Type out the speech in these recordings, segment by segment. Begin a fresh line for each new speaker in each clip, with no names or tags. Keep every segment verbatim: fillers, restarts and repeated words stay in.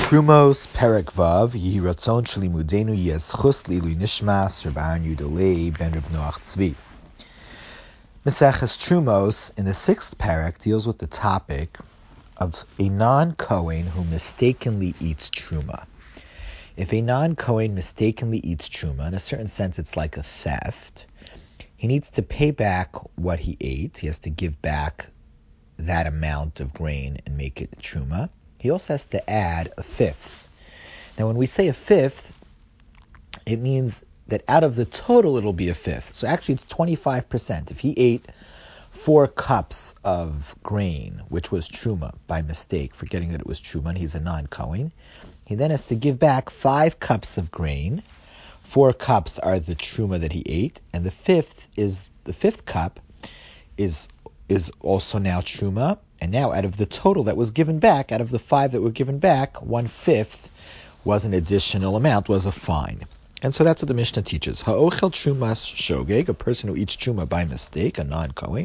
Trumos Perek Vav Yihi Ratzon Shalimudenu Yeschus Lilu Nishmas Rabban Yudalei Ben Reb Noach Tzvi. Maseches Trumos in the sixth parak deals with the topic of a non-Kohen who mistakenly eats truma. If a non-Kohen mistakenly eats truma, in a certain sense it's like a theft, he needs to pay back what he ate. He has to give back that amount of grain and make it truma. He also has to add a fifth. Now when we say a fifth, it means that out of the total it'll be a fifth. So actually it's twenty-five percent. If he ate four cups of grain, which was truma by mistake, forgetting that it was truma and he's a non-Kohen, he then has to give back five cups of grain. Four cups are the truma that he ate, and the fifth is the fifth cup is is also now truma. And now out of the total that was given back, out of the five that were given back, one-fifth was an additional amount, was a fine. And so that's what the Mishnah teaches. Ha'ochel trumas shogeg, a person who eats truma by mistake, a non-Kohen.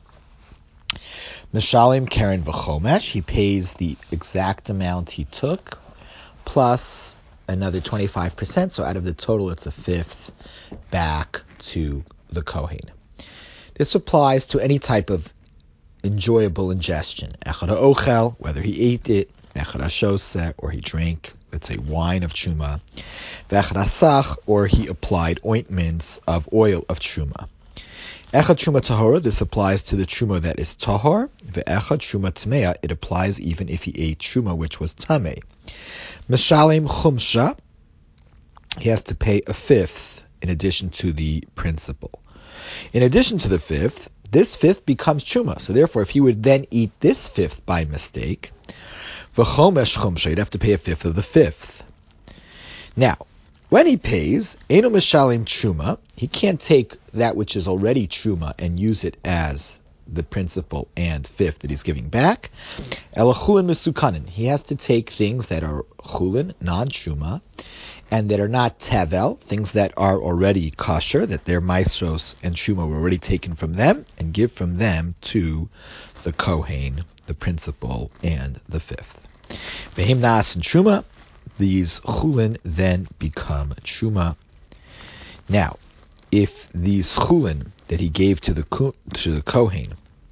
Mishalim keren v'chomesh, he pays the exact amount he took, plus another twenty-five percent, so out of the total it's a fifth back to the Kohen. This applies to any type of enjoyable ingestion. Echad ha'ochel, whether he ate it, echad ha'shoseh, or he drank, let's say, wine of truma, ve'echad ha'sach, or he applied ointments of oil of truma. Echad truma tahora, this applies to the truma that is tahor. Ve'echad truma tmea, it applies even if he ate truma which was tameh. Mishalim chumsha, he has to pay a fifth in addition to the principal. In addition to the fifth, this fifth becomes truma. So therefore, if he would then eat this fifth by mistake, v'chomesh chumsha, he'd have to pay a fifth of the fifth. Now, when he pays, eno mishalim truma, he can't take that which is already truma and use it as the principal and fifth that he's giving back. Ela chulin misukanin, he has to take things that are chulin, non-truma, and that are not tevel, things that are already kosher, that their maestros and truma were already taken from them, and give from them to the kohen, the principal, and the fifth. Vehim naas and truma, these chulin then become truma. Now, if these chulin that he gave to the to the kohen,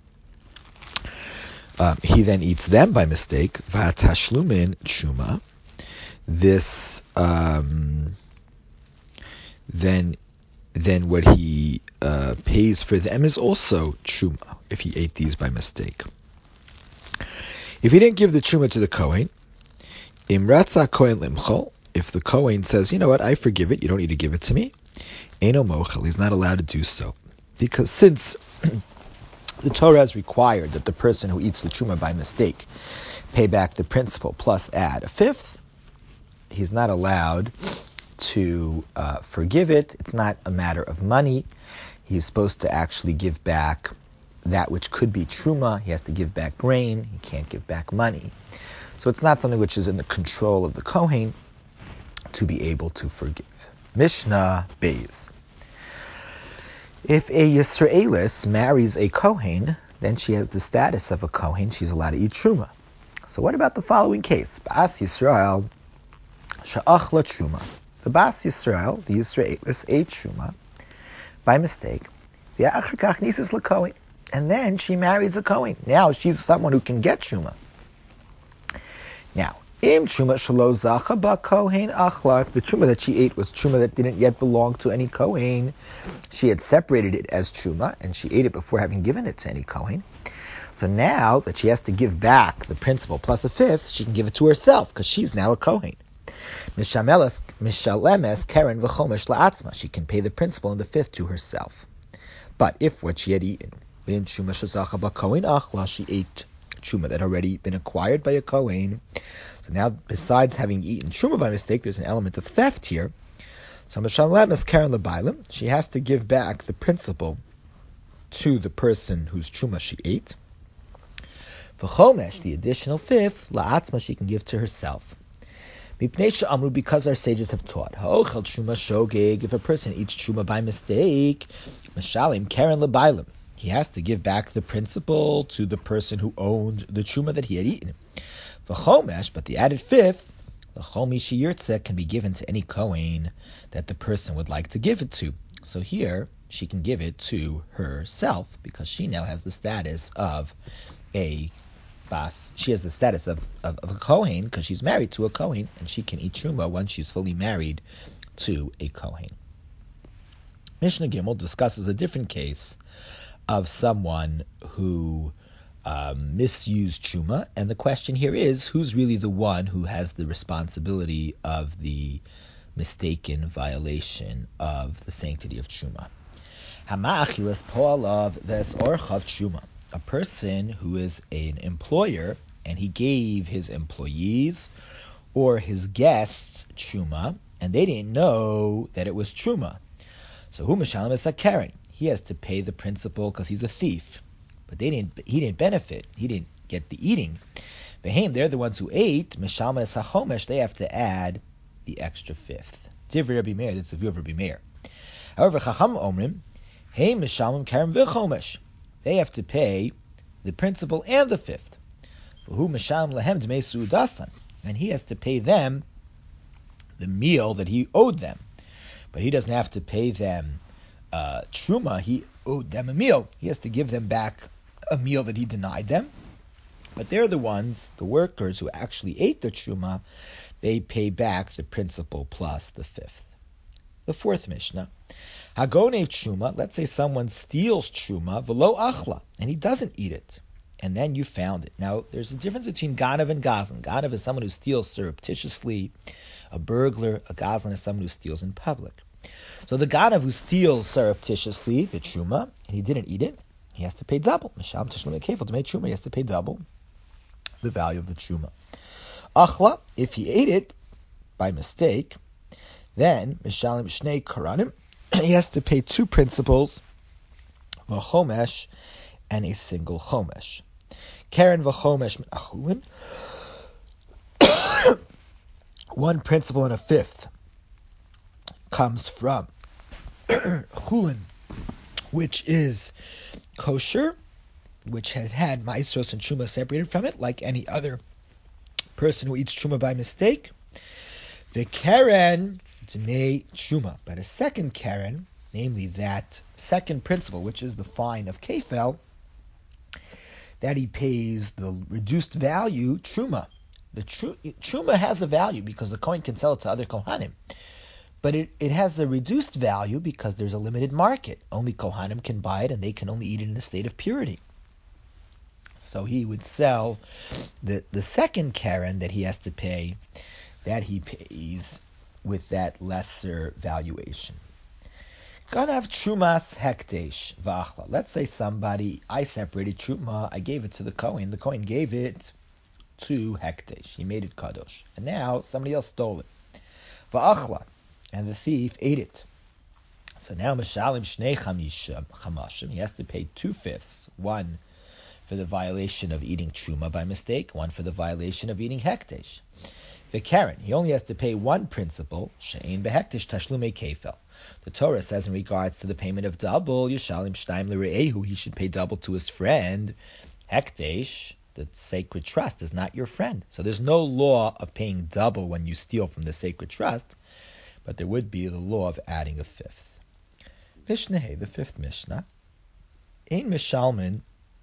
um, he then eats them by mistake, v'atashlumin truma, this um, then then what he uh, pays for them is also truma if he ate these by mistake. If he didn't give the truma to the kohen, imratza kohen limchol, if the kohen says, you know what, I forgive it, you don't need to give it to me, eno mochel, he's not allowed to do so, because since the Torah has required that the person who eats the truma by mistake pay back the principal plus add a fifth, he's not allowed to uh, forgive it. It's not a matter of money. He's supposed to actually give back that which could be truma. He has to give back grain. He can't give back money. So it's not something which is in the control of the Kohen to be able to forgive. Mishnah Beis. If a Yisraelis marries a Kohen, then she has the status of a Kohen. She's allowed to eat truma. So what about the following case? Ba'as Yisrael Sha'achla truma. The Bas Yisrael, the Yisraelis, ate truma by mistake. And then she marries a Kohen. Now she's someone who can get truma. Now, im truma shelo zacha ba kohen achla. If the truma that she ate was truma that didn't yet belong to any Kohen, she had separated it as truma and she ate it before having given it to any Kohen. So now that she has to give back the principal plus a fifth, she can give it to herself because she's now a Kohen. Mishalemes keren v'chomesh la'atzma. She can pay the principal and the fifth to herself. But if what she had eaten, in truma shezacha b'kohen achla, she ate truma that had already been acquired by a Kohen. So now, besides having eaten truma by mistake, there's an element of theft here. So mishalemes keren l'bailim, she has to give back the principal to the person whose truma she ate. V'chomesh, the additional fifth, la'atzma, she can give to herself. Because our sages have taught, ha'ochel truma shogeg, if a person eats truma by mistake, mishalim keren lebailim, he has to give back the principal to the person who owned the truma that he had eaten. V'chomesh, but the added fifth, The chol mi sheyirtzeh can be given to any kohen that the person would like to give it to. So here, she can give it to herself because she now has the status of a bas. She has the status of, of, of a kohen because she's married to a kohen, and she can eat truma once she's fully married to a kohen. Mishnah Gimel discusses a different case of someone who um, misused truma, and the question here is, who's really the one who has the responsibility of the mistaken violation of the sanctity of truma? Hama'achilas po'alav ves orchav truma. A person who is an employer and he gave his employees or his guests truma, and they didn't know that it was truma. So hu mishalem es hakeren. He has to pay the principal because he's a thief, but they didn't. He didn't benefit. He didn't get the eating. Behem, they're the ones who ate. Mishalem es hachomesh. They have to add the extra fifth. Divrei Rabbi Meir. That's the view of Rabbi Meir. However, Chacham omrim, hey mishalem keren v'chomesh. They have to pay the principal and the fifth. Hu mishalem lehem dmei suudasan, and he has to pay them the meal that he owed them. But he doesn't have to pay them uh, truma. He owed them a meal. He has to give them back a meal that he denied them. But they're the ones, the workers who actually ate the truma, they pay back the principal plus the fifth. The fourth Mishnah. Hagone truma, let's say someone steals truma, velo achla, and he doesn't eat it. And then you found it. Now, there's a difference between ganav and gazlan. Ganav is someone who steals surreptitiously. A burglar, a gazlan is someone who steals in public. So the ganav who steals surreptitiously the truma, and he didn't eat it, he has to pay double. Misham tishlam kefil to make truma, he has to pay double the value of the truma. Achla, if he ate it by mistake, then mishalim shnei karanim, he has to pay two principals, v'chomesh, and a single chomesh. Karen v'chomesh min achulin, one principal and a fifth comes from chulin, which is kosher, which had had maasros and truma separated from it, like any other person who eats truma by mistake. The karen dmei truma, but a second karen, namely that second principle, which is the fine of kefel, that he pays the reduced value truma. The tr- truma has a value because the kohen can sell it to other kohanim, but it, it has a reduced value because there's a limited market. Only kohanim can buy it, and they can only eat it in a state of purity. So he would sell the the second karen that he has to pay, that he pays with that lesser valuation. Ganav trumas hekdesh v'achla. Let's say somebody, I separated truma, I gave it to the kohen, the kohen gave it to hekdesh, he made it kadosh, and now somebody else stole it. V'achla, and the thief ate it. So now mishalim shnei chamashim, he has to pay two fifths, one for the violation of eating truma by mistake, one for the violation of eating hekdesh. The karen, he only has to pay one principal, she'ein behekdesh tashlumei kefel. The Torah says in regards to the payment of double, Yishalim Shtaim L'Re'ehu, he should pay double to his friend. Hekdesh, the sacred trust, is not your friend. So there's no law of paying double when you steal from the sacred trust, but there would be the law of adding a fifth. Mishnah, the fifth Mishnah. Ein Mishalmin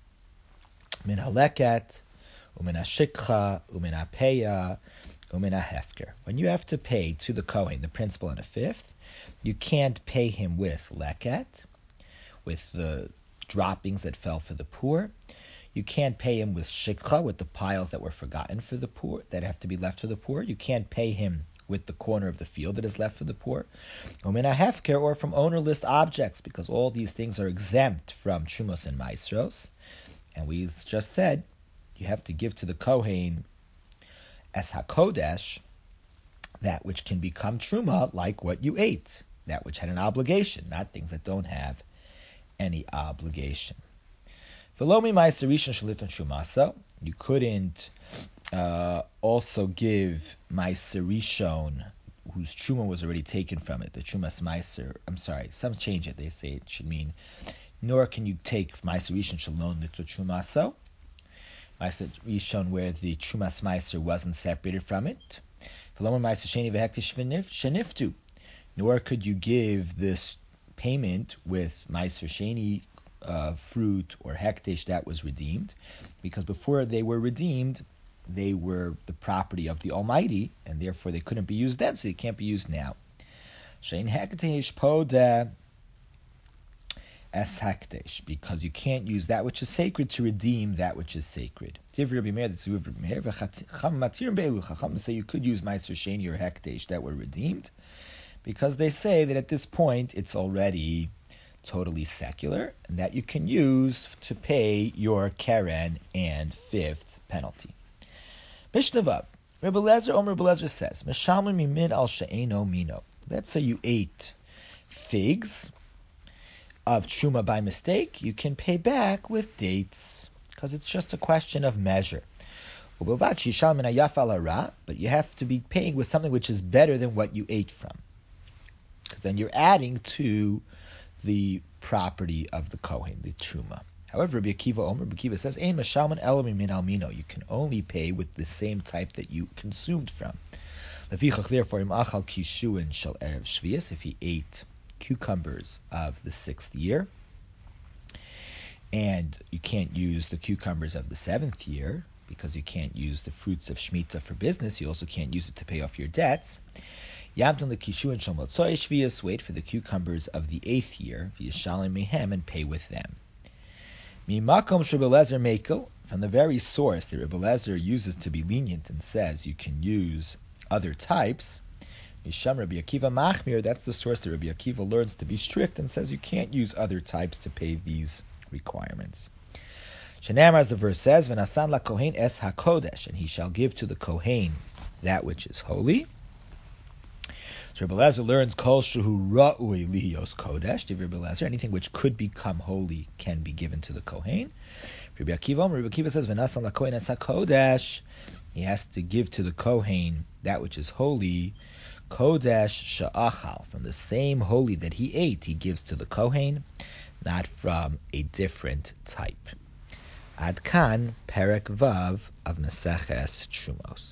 min haleket, umin hashikcha, umin hapeya, umin hahefker. When you have to pay to the Kohen, the principal, and a fifth, you can't pay him with leket, with the droppings that fell for the poor. You can't pay him with shikha, with the piles that were forgotten for the poor, that have to be left for the poor. You can't pay him with the corner of the field that is left for the poor. Umin hahefker, or from ownerless objects, because all these things are exempt from trumos and maasros. And we just said, you have to give to the Kohen as hakodesh, that which can become truma, like what you ate, that which had an obligation, not things that don't have any obligation. Velomi ma'aser rishon shaliton shumasa, you couldn't uh, also give ma'aser rishon whose truma was already taken from it, the trumas ma'aser. I'm sorry, some change it. They say it should mean, nor can you take ma'aser rishon shalon litur shumasa, ma'aser rishon where the trumas ma'aser wasn't separated from it. Nor could you give this payment with Meiser Sheni uh, fruit or hektish that was redeemed, because before they were redeemed, they were the property of the Almighty, and therefore they couldn't be used then, so they can't be used now. Shein hektish poda as hektish, because you can't use that which is sacred to redeem that which is sacred. Chacham say you could use Meiser Sheni or hektish that were redeemed, because they say that at this point it's already totally secular, and that you can use to pay your keren and fifth penalty. Mishnah Vav. Rebbe Lezer, Omer Rebbe Lezer says, Meshalmin mimin al she'eno mino. Let's say you ate figs of truma by mistake, you can pay back with dates, because it's just a question of measure. But you have to be paying with something which is better than what you ate from, because then you're adding to the property of the Kohen, the Truma. However, Rabbi Akiva Omer, Rabbi Akiva says, Ein mashalman elo mimin al mino. You can only pay with the same type that you consumed from. Lefichach, therefore, im achal kishuin shel erev shvius, if he ate cucumbers of the sixth year, and you can't use the cucumbers of the seventh year, because you can't use the fruits of Shemitah for business, you also can't use it to pay off your debts. Yamton the kishu and shomotzoy shvius, wait for the cucumbers of the eighth year, v'yishalim mehem, and pay with them. Mimakom shebelezer mekel, from the very source that Rebbe Lezer uses to be lenient and says you can use other types. Misham Rabbi Akiva machmir, that's the source that Rabbi Akiva learns to be strict and says you can't use other types to pay these requirements. Shenamar, as the verse says, v'nasan la kohen es hakodesh, and he shall give to the kohen that which is holy. So Rebbe Lezer learns kol shehu ra'ui lihiyos kodesh. To Rebbe Lezer, anything which could become holy can be given to the kohen. Rabbi Akiva, Rabbi Akiva says v'nasan la kohen es hakodesh. He has to give to the kohen that which is holy. Kodesh sha'achal, from the same holy that he ate, he gives to the kohen, not from a different type. Ad kan perek vav of Maseches Trumos.